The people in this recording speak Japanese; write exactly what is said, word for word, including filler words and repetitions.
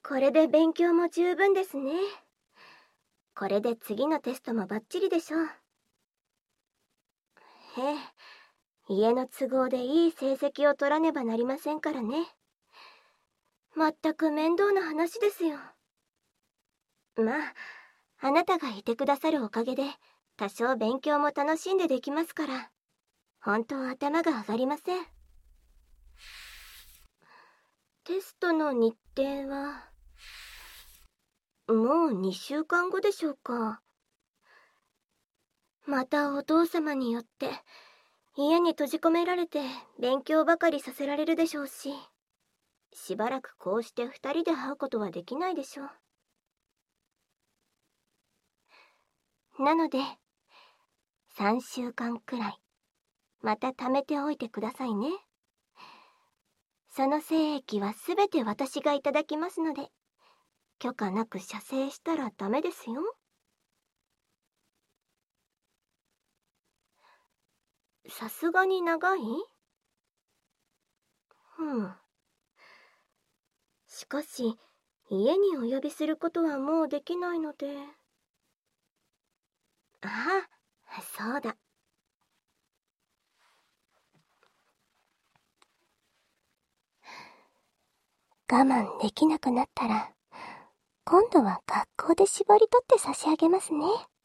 これで勉強も十分ですね。これで次のテストもバッチリでしょう。ええ、家の都合でいい成績を取らねばなりませんからね。まったく面倒な話ですよ。まあ、あなたがいてくださるおかげで、多少勉強も楽しんでできますから、本当頭が上がりません。テストの日程は、もうにしゅうかんごでしょうか。またお父様によって、家に閉じ込められて勉強ばかりさせられるでしょうし、しばらくこうして二人で会うことはできないでしょう。なので、さんしゅうかんくらい、また貯めておいてくださいね。その精液はすべて私がいただきますので、許可なく射精したらダメですよ。さすがに長い？うん。しかし、家にお呼びすることはもうできないので。ああ、そうだ。我慢できなくなったら、今度は学校で絞り取って差し上げますね。